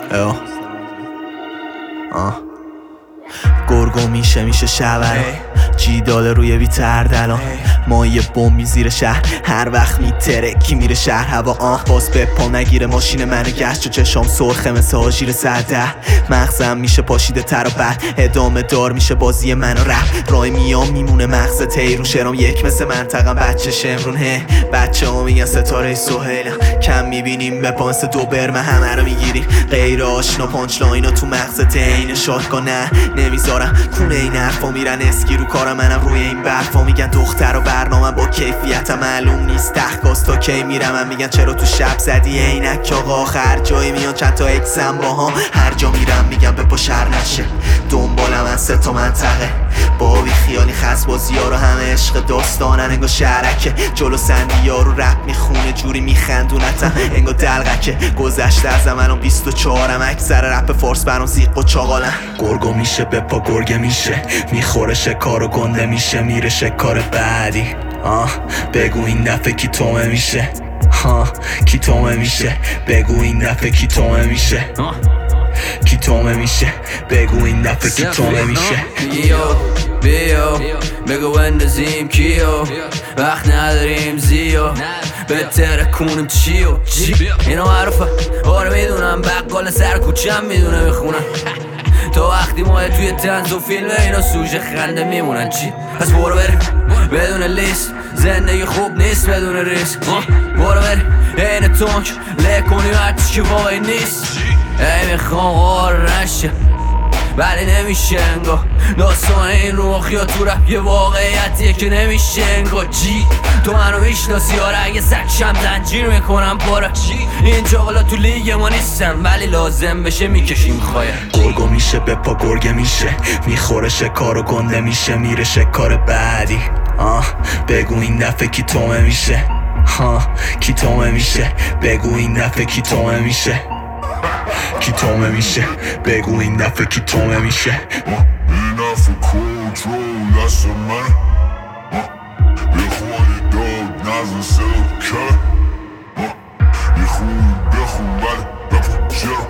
ایو گرگو میشه شبرا جی داده روی بی‌تردلان ما یه بمبی زیر شهر هر وقت میترکی میره شهر هوا باز به پا نگیره ماشین منو گشت و چشام سرخه مثل آژیر سرده مغزم میشه پاشیده تر و بعد ادامه دار میشه بازی من و رپ رای میام میمونه مغز تیرون شرام یک مثل منطقم بچه شمرون بچه ها میگن ستاره سهیلم کم میبینیم به پانس دو برمه همه رو میگیریم غیر آشنا پانچ لاینا تو مغز تین شاتگاه نه نمیذارم کونه این حرفا میرن اسکی رو کارم منم روی این برفا میگن دختر و برنامه با کیفیتم معلوم نیست تحقاست تا کی میرم من میگن چرا تو شب زدی عینک آقا آخر جایی میان چند تا اکسم باها هر جا میرم میگم به پا شر نشه دنبالم از 3 تا منطقه با بی خیالی خس بازی ها رو همه عشق داستانن انگار شهرکه جلو سندی ها رو رپ میخونه جوری میخندونتم انگار دلغکه گذشته از منم 24م اکثر رپ فارس برام زیق و چاقالم گرگو میشه به پا گرگه میشه میخوره شکار و گنده میشه میره شکار بعدی بگو این دفعه کی تومه میشه کی تومه میشه بگو این دفعه کی تومه میشه کی تومه میشه بگو این دفعه کی تومه میشه بیو بگو بندازیم کیو وقت نداریم زیو بهتره کنیم چیو اینو معروفه آره میدونم بقال سر کوچم میدونه میخونم تا وقتی ما توی تنز و فیلم اینا سوژه خنده میمونن چی؟ پس برو بریم بدون لیست زندگی خوب نیست بدون ریسک برو بریم این تونک له کنیم هرچی که واقعی نیست ای میخوام غار نشه ولی نمیشه انگار داستان این روخ یا تو رپ یه واقعیتیه که نمیشه انگار جی تو منو میشناسی آره اگه سکشم زنجیر میکنم پاره این جاغلا تو لیگ ما نیستن ولی لازم بشه میکشیم خواهی گرگو میشه به پا گرگه میشه میخوره شکار و گنده میشه میره شکار بعدی بگو این دفعه کی تومه میشه کی تومه میشه بگو این دفعه کی تومه میشه کی تومه میشه بگو این دفعه کی تومه میشه Enough for control, that's a man یه خواهی داد نزن سلو که یه خوبی بخون ولی بپا چرا